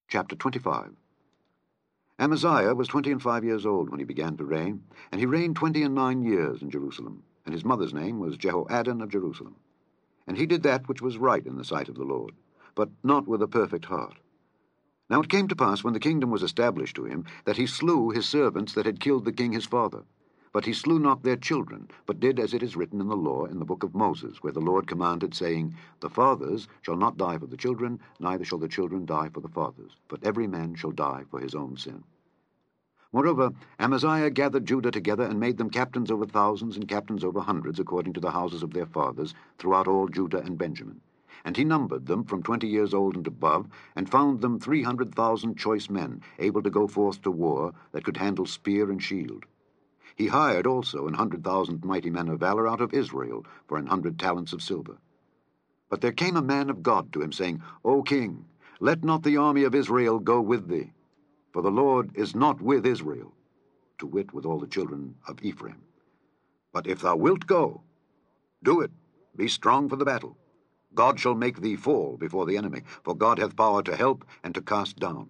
Chapter 25. Amaziah was 25 years old when he began to reign, and he reigned 29 years in Jerusalem, and his mother's name was Jehoaddan of Jerusalem. And he did that which was right in the sight of the Lord, but not with a perfect heart. Now it came to pass, when the kingdom was established to him, that he slew his servants that had killed the king his father. But he slew not their children, but did as it is written in the law in the book of Moses, where the Lord commanded, saying, The fathers shall not die for the children, neither shall the children die for the fathers, but every man shall die for his own sin. Moreover, Amaziah gathered Judah together, and made them captains over thousands and captains over hundreds, according to the houses of their fathers, throughout all Judah and Benjamin. And he numbered them from 20 years old and above, and found them 300,000 choice men, able to go forth to war, that could handle spear and shield. He hired also 100,000 mighty men of valor out of Israel for 100 talents of silver. But there came a man of God to him, saying, O king, let not the army of Israel go with thee, for the Lord is not with Israel, to wit, with all the children of Ephraim. But if thou wilt go, do it, be strong for the battle. God shall make thee fall before the enemy, for God hath power to help and to cast down.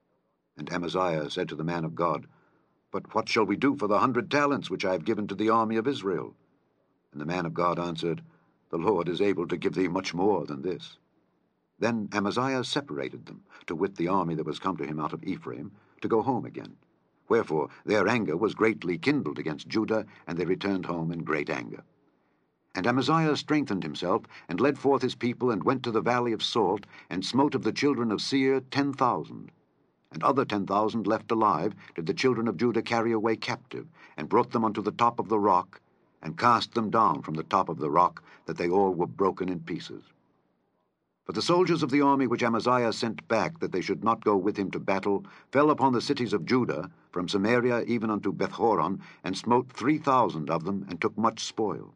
And Amaziah said to the man of God, But what shall we do for the 100 talents which I have given to the army of Israel? And the man of God answered, The Lord is able to give thee much more than this. Then Amaziah separated them, to wit, the army that was come to him out of Ephraim, to go home again. Wherefore their anger was greatly kindled against Judah, and they returned home in great anger. And Amaziah strengthened himself, and led forth his people, and went to the valley of Salt, and smote of the children of Seir 10,000. And other 10,000 left alive did the children of Judah carry away captive, and brought them unto the top of the rock, and cast them down from the top of the rock, that they all were broken in pieces. But the soldiers of the army which Amaziah sent back, that they should not go with him to battle, fell upon the cities of Judah, from Samaria even unto Bethhoron, and smote 3,000 of them, and took much spoil.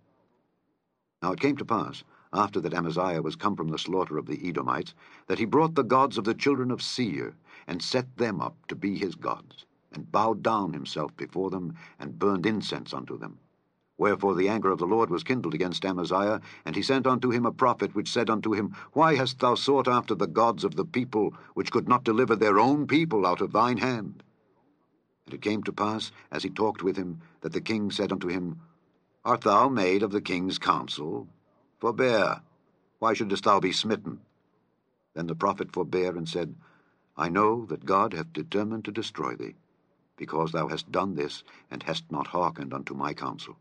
Now it came to pass, after that Amaziah was come from the slaughter of the Edomites, that he brought the gods of the children of Seir, and set them up to be his gods, and bowed down himself before them, and burned incense unto them. Wherefore the anger of the Lord was kindled against Amaziah, and he sent unto him a prophet, which said unto him, Why hast thou sought after the gods of the people, which could not deliver their own people out of thine hand? And it came to pass, as he talked with him, that the king said unto him, Art thou made of the king's counsel? Forbear, why shouldest thou be smitten? Then the prophet forbare, and said, I know that God hath determined to destroy thee, because thou hast done this, and hast not hearkened unto my counsel.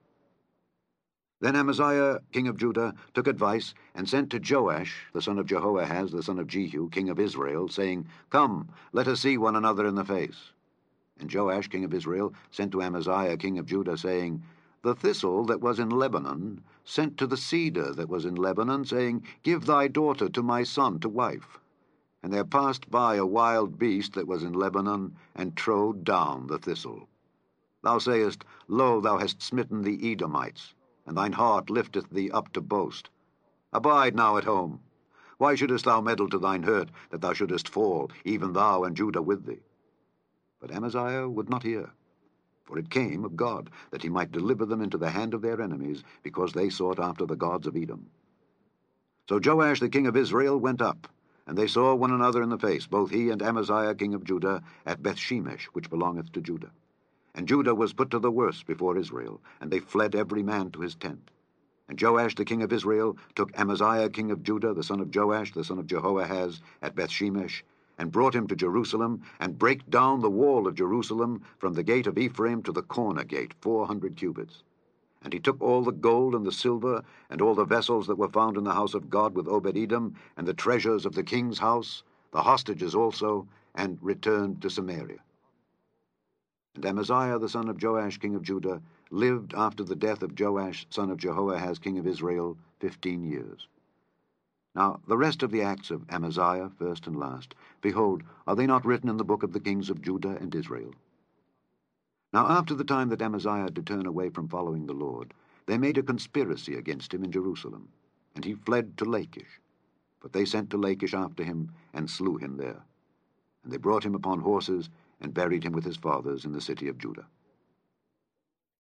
Then Amaziah king of Judah took advice, and sent to Joash the son of Jehoahaz the son of Jehu king of Israel, saying, Come, let us see one another in the face. And Joash king of Israel sent to Amaziah king of Judah, saying, The thistle that was in Lebanon sent to the cedar that was in Lebanon, saying, Give thy daughter to my son to wife. And there passed by a wild beast that was in Lebanon, and trode down the thistle. Thou sayest, Lo, thou hast smitten the Edomites, and thine heart lifteth thee up to boast. Abide now at home. Why shouldest thou meddle to thine hurt, that thou shouldest fall, even thou and Judah with thee? But Amaziah would not hear. For it came of God, that he might deliver them into the hand of their enemies, because they sought after the gods of Edom. So Joash the king of Israel went up, and they saw one another in the face, both he and Amaziah king of Judah, at Bethshemesh, which belongeth to Judah. And Judah was put to the worse before Israel, and they fled every man to his tent. And Joash the king of Israel took Amaziah king of Judah, the son of Joash, the son of Jehoahaz, at Bethshemesh, and brought him to Jerusalem, and brake down the wall of Jerusalem from the gate of Ephraim to the corner gate, 400 cubits. And he took all the gold and the silver, and all the vessels that were found in the house of God with Obed-Edom, and the treasures of the king's house, the hostages also, and returned to Samaria. And Amaziah the son of Joash king of Judah lived after the death of Joash son of Jehoahaz king of Israel 15 years. Now the rest of the acts of Amaziah, first and last, behold, are they not written in the book of the kings of Judah and Israel? Now after the time that Amaziah did turn away from following the Lord, they made a conspiracy against him in Jerusalem, and he fled to Lachish. But they sent to Lachish after him, and slew him there. And they brought him upon horses, and buried him with his fathers in the city of Judah.